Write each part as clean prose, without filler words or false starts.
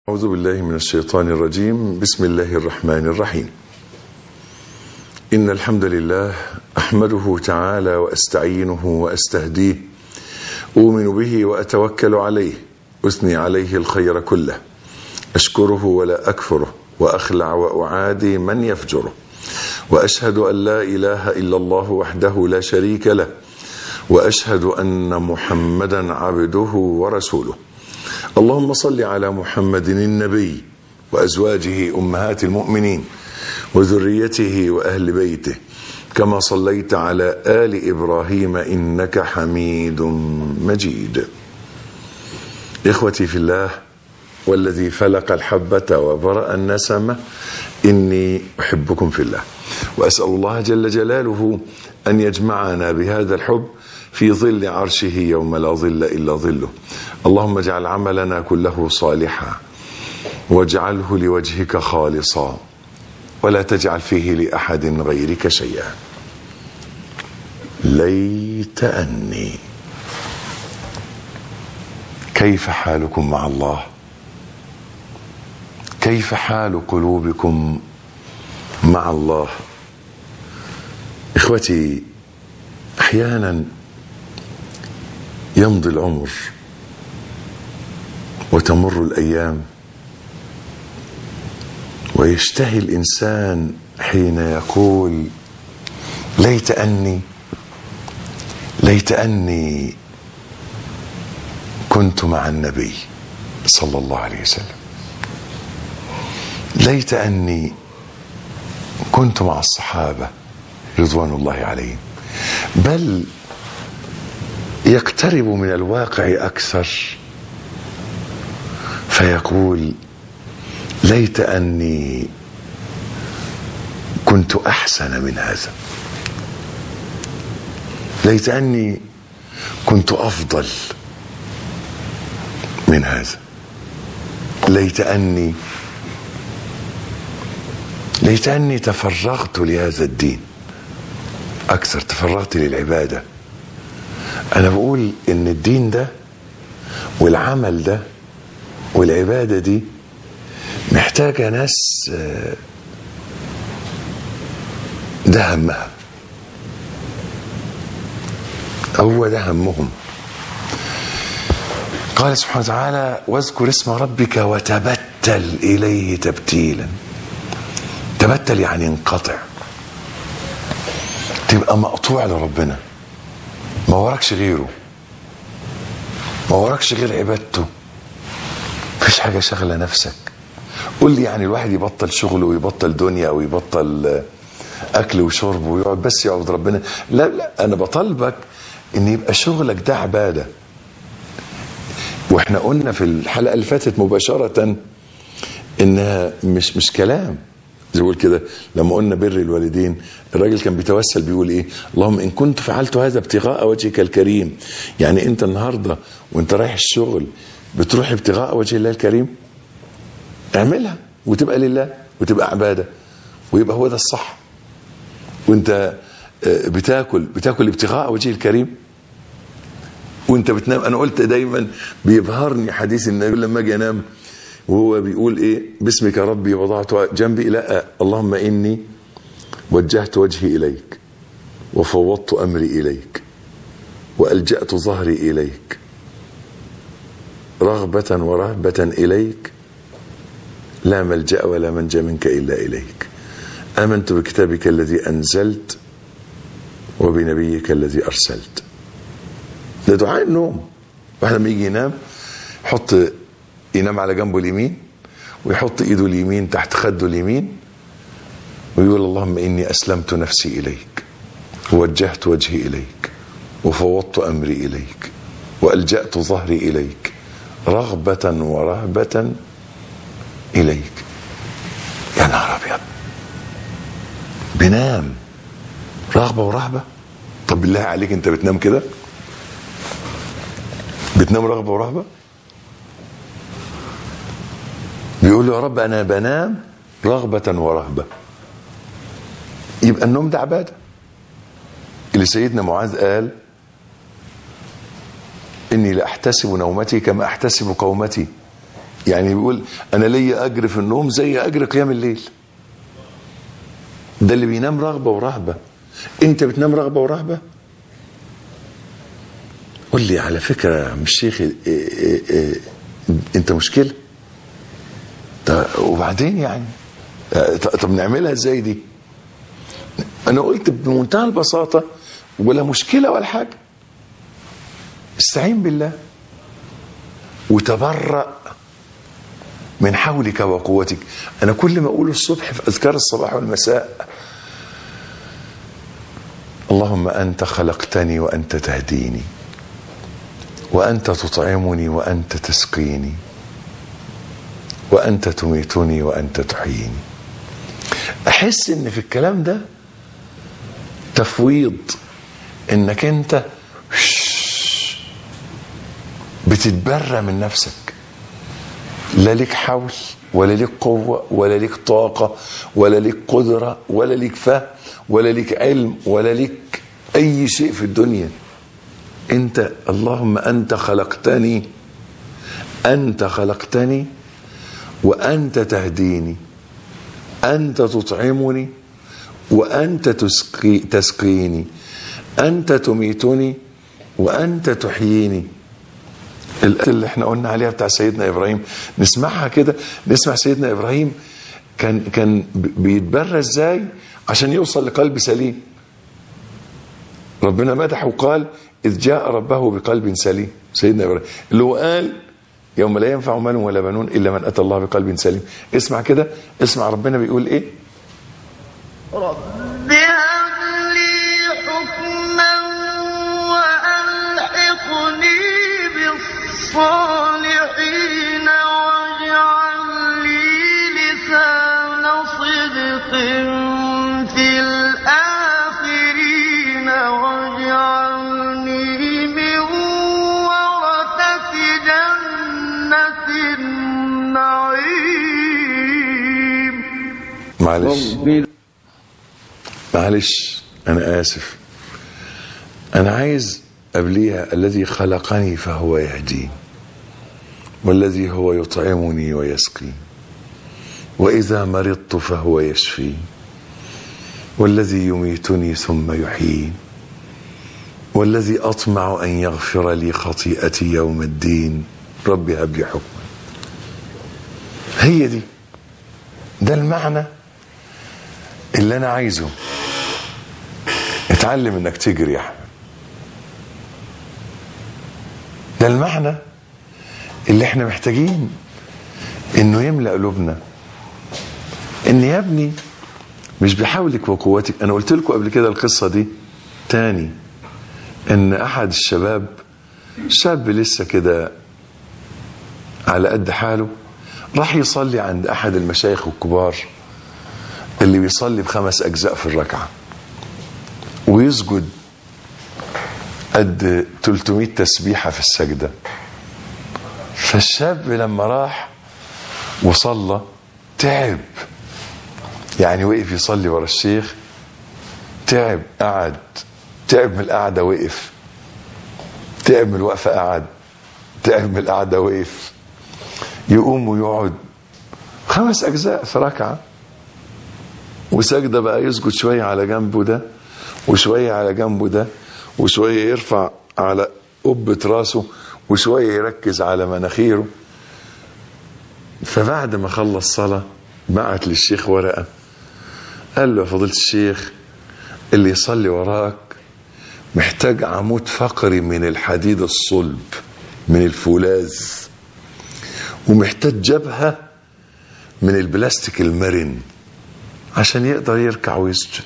أعوذ بالله من الشيطان الرجيم. بسم الله الرحمن الرحيم. إن الحمد لله أحمده تعالى وأستعينه وأستهديه، أؤمن به وأتوكل عليه، أثني عليه الخير كله، أشكره ولا أكفره، وأخلع وأعادي من يفجره، وأشهد أن لا إله إلا الله وحده لا شريك له، وأشهد أن محمدا عبده ورسوله. اللهم صل على محمد النبي وأزواجه أمهات المؤمنين وذريته وأهل بيته، كما صليت على آل إبراهيم إنك حميد مجيد. إخوتي في الله، والذي فلق الحبة وبرأ النسمة، إني أحبكم في الله، وأسأل الله جل جلاله أن يجمعنا بهذا الحب في ظل عرشه يوم لا ظل إلا ظله. اللهم اجعل عملنا كله صالحا، واجعله لوجهك خالصا، ولا تجعل فيه لأحد غيرك شيئا. ليت أني. كيف حالكم مع الله؟ كيف حال قلوبكم مع الله؟ إخوتي، أحيانا يمضي العمر وتمر الأيام، ويشتهي الإنسان حين يقول ليت أني كنت مع النبي صلى الله عليه وسلم، ليت أني كنت مع الصحابة رضوان الله عليهم. بل يقترب من الواقع أكثر فيقول ليت أني كنت أحسن من هذا، ليت أني كنت أفضل من هذا، ليت أني تفرغت لهذا الدين أكثر، تفرغت للعبادة. أنا بقول إن الدين ده والعمل ده والعبادة دي محتاجة ناس ده همها، هو ده همهم. قال سبحانه وتعالى واذكر اسم ربك وتبتل إليه تبتيلا. تبتل يعني انقطع، تبقى مقطوع لربنا، ما وراكش غيره، ما وراكش غير عبادته، مفيش حاجة شغلة نفسك. قول لي يعني الواحد يبطل شغله ويبطل دنيا ويبطل أكل وشرب ويقعد بس يعبد ربنا؟ لا، أنا بطالبك إن يبقى شغلك ده عبادة. وإحنا قلنا في الحلقة اللي فاتت مباشرة إنها مش كلام زي بقول كده. لما قلنا بر الوالدين، الراجل كان بيتوسل بيقول ايه؟ اللهم ان كنت فعلت هذا ابتغاء وجهك الكريم. يعني انت النهارده وانت رايح الشغل بتروح ابتغاء وجه الله الكريم، اعملها وتبقى لله وتبقى عباده ويبقى هو ده الصح. وانت بتاكل ابتغاء وجه الكريم وانت بتنام. انا قلت دايما بيبهرني حديث النبي لما اجي انام وهو بيقول ايه؟ باسمك ربي وضعت جنبي، لا، اللهم اني وجهت وجهي اليك وفوضت امري اليك والجأت ظهري اليك رغبة ورهبة اليك، لا ملجأ ولا منجا منك الا اليك. امنت بكتابك الذي انزلت وبنبيك الذي ارسلت. ده دعاء النوم. واحد لما يجي ينام على جنبه اليمين ويحط ايده اليمين تحت خده اليمين ويقول اللهم اني اسلمت نفسي اليك ووجهت وجهي اليك وفوضت امري اليك والجأت ظهري اليك رغبة ورهبة اليك. يا نهار ابيض، بنام رغبة ورهبة؟ طب بالله عليك انت بتنام كده؟ بتنام رغبة ورهبة؟ بيقول له يا رب أنا بنام رغبة ورهبة. يبقى النوم ده عبادة. اللي سيدنا معاذ قال إني لأحتسب نومتي كما أحتسب قومتي، يعني بيقول انا ليا اجر في النوم زي اجر قيام الليل. ده اللي بينام رغبة ورهبة. انت بتنام رغبة ورهبة؟ قول لي على فكرة يا عم الشيخ انت مشكلة. وبعدين يعني طب نعملها ازاي دي؟ انا قلت بمنتهى البساطة ولا مشكلة ولا حاجة. استعين بالله وتبرأ من حولك وقوتك. انا كل ما اقول الصبح في اذكار الصباح والمساء اللهم انت خلقتني وانت تهديني وانت تطعمني وانت تسقيني وانت تميتني وانت تحييني. احس ان في الكلام ده تفويض، انك انت بتتبرى من نفسك. لا ليك حول ولا ليك قوة ولا ليك طاقة ولا ليك قدرة ولا ليك فهم ولا ليك علم ولا ليك أي شيء في الدنيا. أنت اللهم أنت خلقتني وأنت تهديني، أنت تطعمني وأنت تسقيني، أنت تميتني وأنت تحييني. اللي احنا قلنا عليها بتاع سيدنا إبراهيم نسمعها كده. نسمع سيدنا إبراهيم كان بيتبرى ازاي عشان يوصل لقلب سليم. ربنا مدحه وقال إذ جاء ربه بقلب سليم. سيدنا إبراهيم اللي هو قال يوم لا ينفع مال ولا بنون إلا من أتى الله بقلب سليم. اسمع كده، اسمع ربنا بيقول إيه. رب هب لي حكما وألحقني بالصالحين واجعل لي لسان صدق في الآخرين واجعلني من ورثة جنة النعيم. معلش أنا آسف، أنا عايز قبليها الذي خلقني فهو يهدين والذي هو يطعمني ويسقي وإذا مرضت فهو يشفي والذي يميتني ثم يحيين والذي أطمع أن يغفر لي خطيئتي يوم الدين رب هب لي حكما. هي دي، ده المعنى اللي أنا عايزه. اتعلم انك تجري يا احمد. ده المعنى اللي احنا محتاجين انه يملأ قلوبنا. ان يا ابني مش بحولك وقوتك. انا قلت لكم قبل كده القصة دي تاني، ان احد الشباب، شاب لسه كده على قد حاله، راح يصلي عند احد المشايخ الكبار اللي بيصلي ب5 أجزاء في الركعة ويسجد قد 300 تسبيحة في السجدة. فالشاب لما راح وصلى تعب، يعني وقف يصلي ورا الشيخ تعب، قعد تعب من القعدة وقف، تعب من الوقفة قعد، تعب من القعدة وقف، يقوم ويقعد 5 أجزاء في ركعة. وسجدة بقى يسجد شوية على جنبه ده وشوية على جنبه ده وشوية يرفع على قبة راسه وشوية يركز على مناخيره. فبعد ما خلص صلاة بعت للشيخ ورقة، قال له يا فضيلة الشيخ اللي يصلي وراك محتاج عمود فقري من الحديد الصلب من الفولاذ، ومحتاج جبهة من البلاستيك المرن عشان يقدر يركع ويسجد.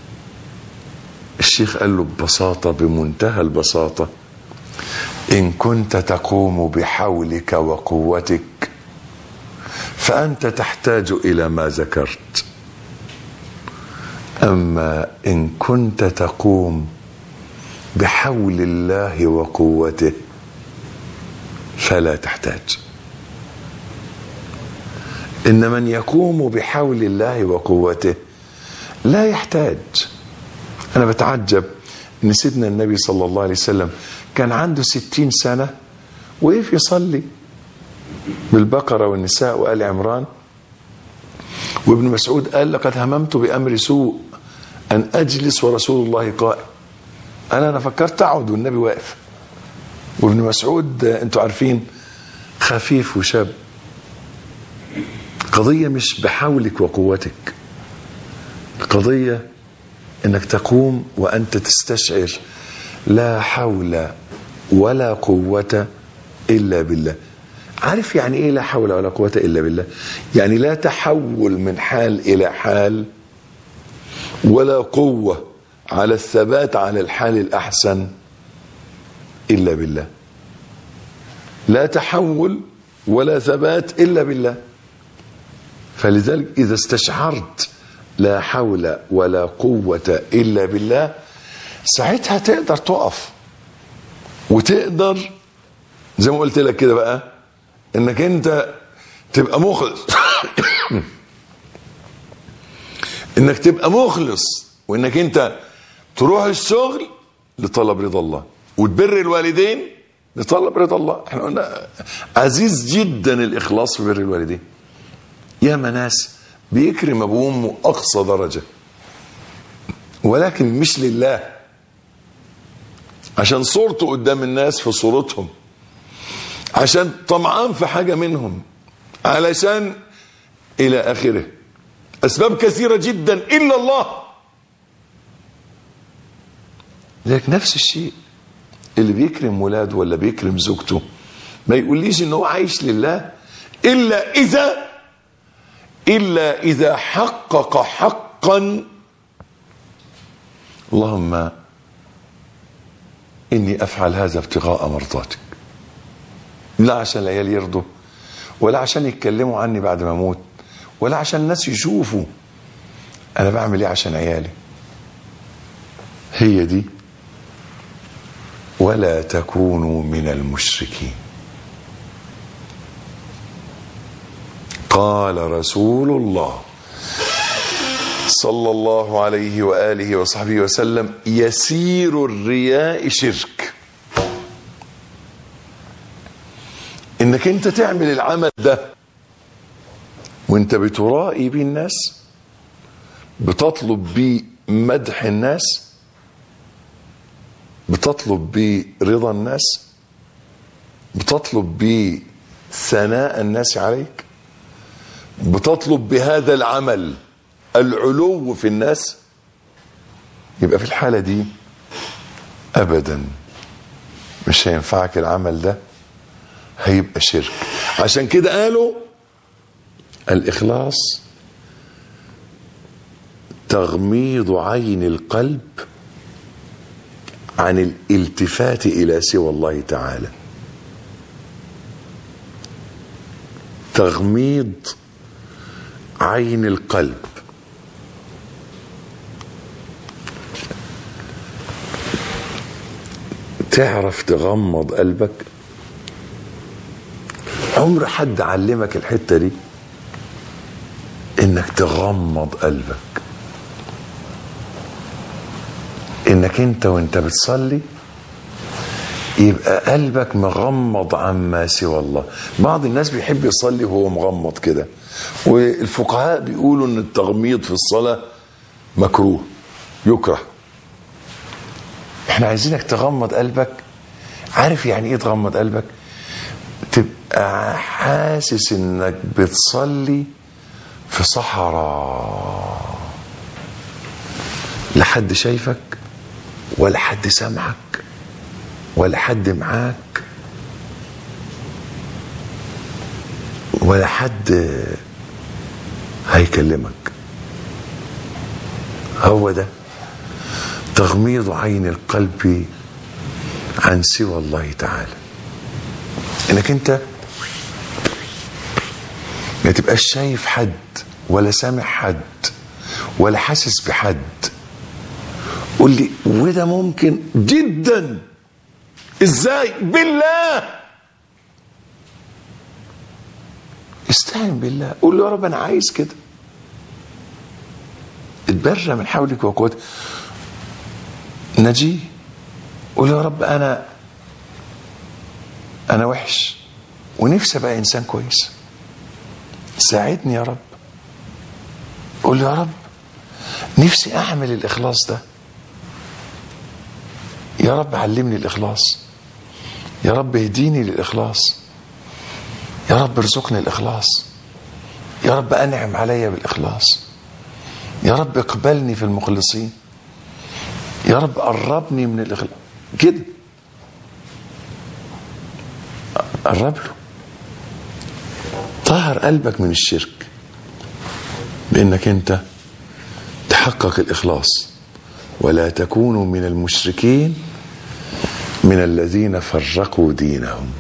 الشيخ قال له ببساطة، بمنتهى البساطة، إن كنت تقوم بحولك وقوتك فأنت تحتاج إلى ما ذكرت، أما إن كنت تقوم بحول الله وقوته فلا تحتاج. إن من يقوم بحول الله وقوته لا يحتاج. أنا بتعجب إن سيدنا النبي صلى الله عليه وسلم كان عنده 60 سنة وقف يصلي بالبقرة والنساء وآل عمران. وابن مسعود قال لقد هممت بأمر سوء أن أجلس ورسول الله قائم. أنا فكرت أقعد والنبي واقف. وابن مسعود أنتوا عارفين خفيف وشاب. قضية مش بحولك وقوتك، القضية انك تقوم وانت تستشعر لا حول ولا قوة الا بالله. عارف يعني ايه لا حول ولا قوة الا بالله؟ يعني لا تحول من حال الى حال، ولا قوة على الثبات على الحال الاحسن الا بالله. لا تحول ولا ثبات الا بالله. فلذلك اذا استشعرت لا حول ولا قوة إلا بالله ساعتها تقدر تقف، وتقدر زي ما قلت لك كده بقى انك انت تبقى مخلص انك تبقى مخلص، وانك انت تروح الشغل لطلب رضا الله، وتبر الوالدين لطلب رضا الله. احنا قلنا عزيز جدا الإخلاص في بر الوالدين. ياما ناس بيكرم ابوه وامه اقصى درجه، ولكن مش لله، عشان صورته قدام الناس في صورتهم، عشان طمعان في حاجه منهم، علشان الى اخره. اسباب كثيره جدا الا الله. لكن نفس الشيء اللي بيكرم ولاده ولا بيكرم زوجته ما يقوليش ان هو عايش لله إلا إذا حقق حقا اللهم إني أفعل هذا ابتغاء مرضاتك، لا عشان العيال يرضوا، ولا عشان يتكلموا عني بعد ما أموت، ولا عشان الناس يشوفوا أنا بعمل إيه عشان عيالي. هي دي ولا تكونوا من المشركين. قال رسول الله صلى الله عليه وآله وصحبه وسلم يسير الرياء شرك. انك انت تعمل العمل ده وانت بترائي بيه الناس، بتطلب بيه مدح الناس، بتطلب بيه رضا الناس، بتطلب بيه ثناء الناس عليك، بتطلب بهذا العمل العلو في الناس، يبقى في الحالة دي أبدا مش هينفعك العمل ده، هيبقى شرك. عشان كده قالوا الإخلاص تغميض عين القلب عن الالتفات إلى سوى الله تعالى. تغميض عين القلب. تعرف تغمض قلبك؟ عمر حد علمك الحتة دي انك تغمض قلبك؟ انك انت وانت بتصلي يبقى قلبك مغمض عما سوى الله. بعض الناس بيحب يصلي وهو مغمض كده، والفقهاء بيقولوا ان التغميض في الصلاة مكروه، يكره. احنا عايزينك تغمض قلبك. عارف يعني ايه تغمض قلبك؟ تبقى حاسس انك بتصلي في صحراء، لا حد شايفك ولا حد سامعك ولا حد معاك ولا حد هيكلمك. هو ده تغميض عين القلب عن سوى الله تعالى. انك انت ما تبقاش شايف حد ولا سامع حد ولا حاسس بحد. قول لي وده ممكن جدا. ازاي؟ بالله. استعن بالله، قول له يا رب انا عايز كده. اتبرى من حولك وقوتك. نجي قول يا رب انا وحش ونفسي ابقى انسان كويس، ساعدني يا رب. قول يا رب نفسي اعمل الاخلاص ده، يا رب علمني الاخلاص، يا رب اهديني للاخلاص، يا رب ارزقني الاخلاص، يا رب انعم عليا بالاخلاص، يا رب اقبلني في المخلصين، يا رب قربني من الاخلاص كده. قرب له، طهر قلبك من الشرك بانك انت تحقق الاخلاص. ولا تكونوا من المشركين من الذين فرقوا دينهم.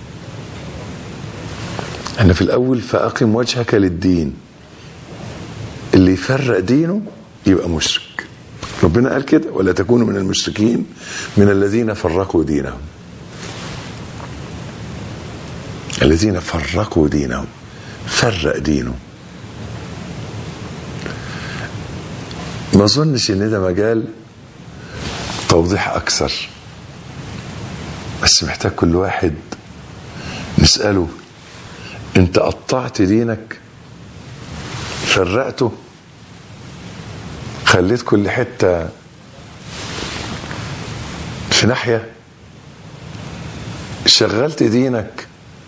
احنا في الاول فاقم وجهك للدين، اللي يفرق دينه يبقى مشرك. ربنا قال كده ولا تكونوا من المشركين من الذين فرقوا دينهم. الذين فرقوا دينهم، فرق دينه. ما اظنش ان ده مجال توضيح اكثر، بس محتاج كل واحد نسأله: انت قطعت دينك؟ فرقته؟ خليت كل حتة في ناحية؟ شغلت دينك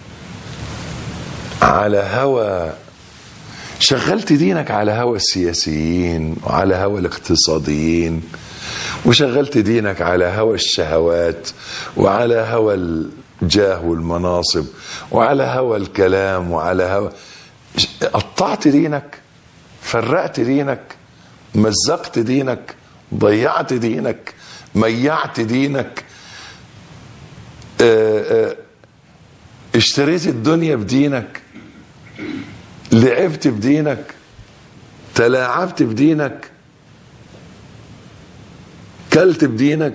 على هوى، شغلت دينك على هوى السياسيين وعلى هوى الاقتصاديين، وشغلت دينك على هوى الشهوات وعلى هوى الجاه والمناصب وعلى هوى الكلام وعلى هوى. قطعت دينك، فرقت دينك، مزقت دينك، ضيعت دينك، ميعت دينك، اشتريت الدنيا بدينك، لعبت بدينك، تلاعبت بدينك، كلت بدينك.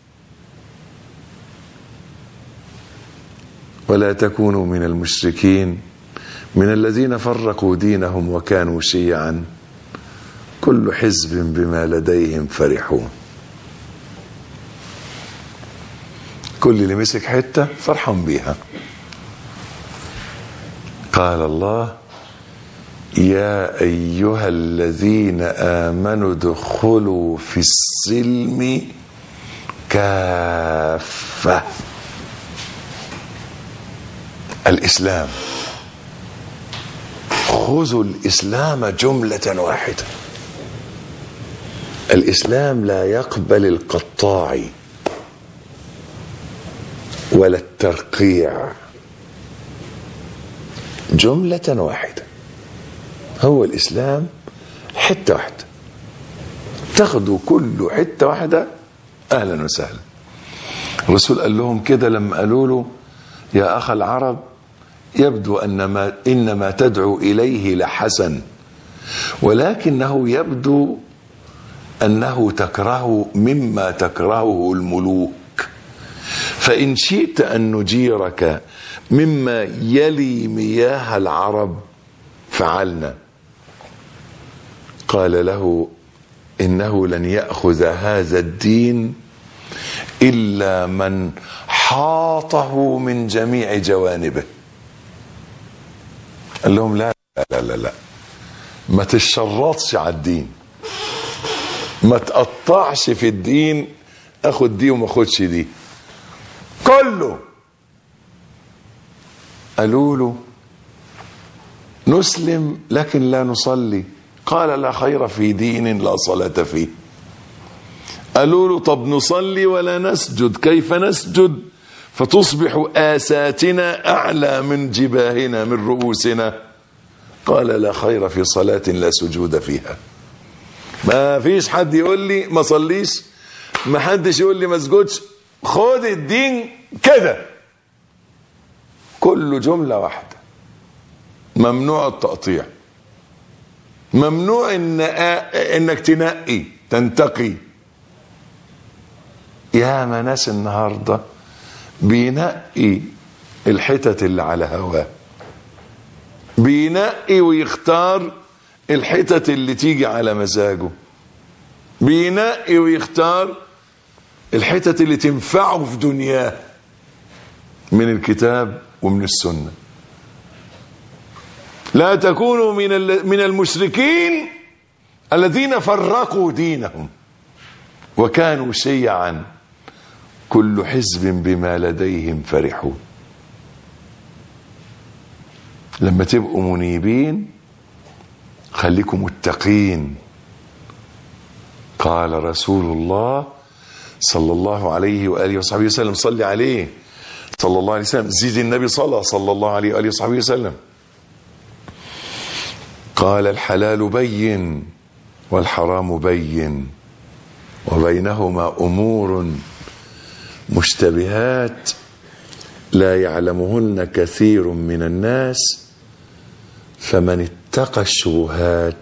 ولا تكونوا من المشركين من الذين فرقوا دينهم وكانوا شيعا كل حزب بما لديهم فرحون. كل اللي مسك حتة فرحان بيها. قال الله: يا أيها الذين آمنوا ادخلوا في السلم كافة. الإسلام، خذوا الإسلام جملة واحدة. الإسلام لا يقبل القطاع ولا الترقيع، جملة واحدة. هو الإسلام حتة واحدة، تاخدوا كل حتة واحدة أهلا وسهلا. الرسول قال لهم كده لما قالوا له: يا أخ العرب، يبدو إنما تدعو إليه لحسن، ولكنه يبدو أنه تكره مما تكرهه الملوك، فإن شئت أن نجيرك مما يلي مياه العرب فعلنا. قال له: إنه لن يأخذ هذا الدين إلا من حاطه من جميع جوانبه. قال لهم: لا لا لا لا، ما تشرطش على الدين، ما تقطعش في الدين، اخد دي وما اخدش دي، كله. قالوا له: نسلم لكن لا نصلي. قال: لا خير في دين لا صلاة فيه. قالوا له: طب نصلي ولا نسجد، كيف نسجد فتصبح آساتنا أعلى من جباهنا من رؤوسنا؟ قال: لا خير في صلاة لا سجود فيها. ما فيش حد يقول لي ما صليش، ما حدش يقول لي ما اسجدش، خد الدين كده كله جملة واحدة. ممنوع التقطيع، ممنوع انك تنقي تنتقي. يا ما ناس النهارده بينقي الحتت اللي على هواه، بينقي ويختار الحتت اللي تيجي على مزاجه، بينقي ويختار الحتت اللي تنفعه في دنياه من الكتاب ومن السنة. لا تكونوا من المشركين الذين فرقوا دينهم وكانوا شيعا كل حزب بما لديهم فرحون. لما تبقوا منيبين خليكم متقين. قال رسول الله صلى الله عليه وآله وصحبه وسلم، صلي عليه صلى الله عليه وسلم، زيد النبي صلى الله عليه وآله وصحبه وسلم، قال الحلال بين والحرام بين وبينهما أمور مشتبهات لا يعلمهن كثير من الناس فمن اتقى الشبهات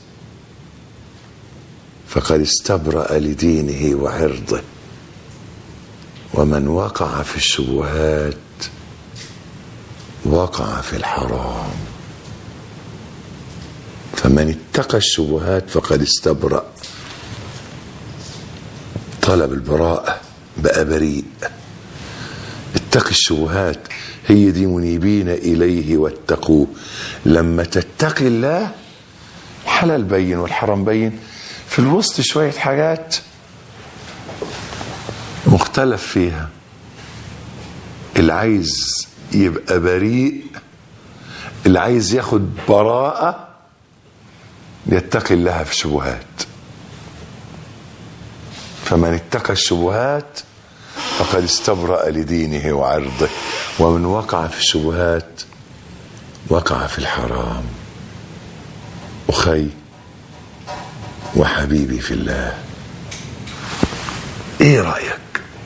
فقد استبرأ لدينه وعرضه ومن وقع في الشبهات وقع في الحرام. فمن اتقى الشبهات فقد استبرأ، طلب البراءة بقى بريء. اتقي الشبهات، هي دي منيبين إليه واتقوه. لما تتقي الله الحلال بين والحرام بين، في الوسط شوية حاجات مختلف فيها. اللي عايز يبقى بريء، اللي عايز ياخد براءة، يتقي الله في الشبهات. فمن اتقى الشبهات فقد استبرأ لدينه وعرضه ومن وقع في الشبهات وقع في الحرام. أخي وحبيبي في الله، ايه رأيك؟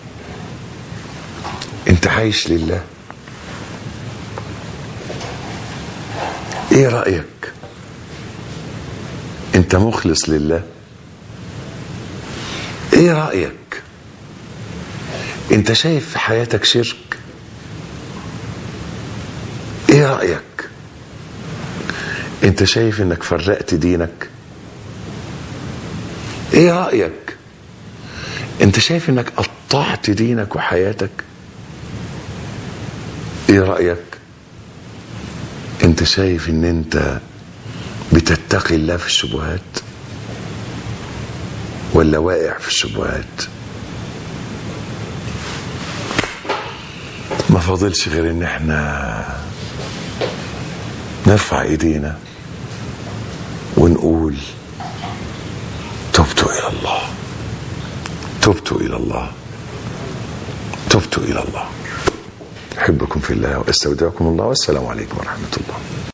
انت عايش لله؟ ايه رأيك؟ انت مخلص لله؟ ايه رأيك؟ انت شايف في حياتك شرك؟ ايه رأيك؟ انت شايف انك فرقت دينك؟ ايه رأيك؟ انت شايف انك قطعت دينك وحياتك؟ ايه رأيك؟ انت شايف ان انت بتتقي الله في الشبهات ولا واقع في الشبهات؟ ما فاضلش غير ان احنا نرفع ايدينا ونقول تبت الى الله، تبت الى الله، تبت الى الله. احبكم في الله واستودعكم الله، والسلام عليكم ورحمة الله.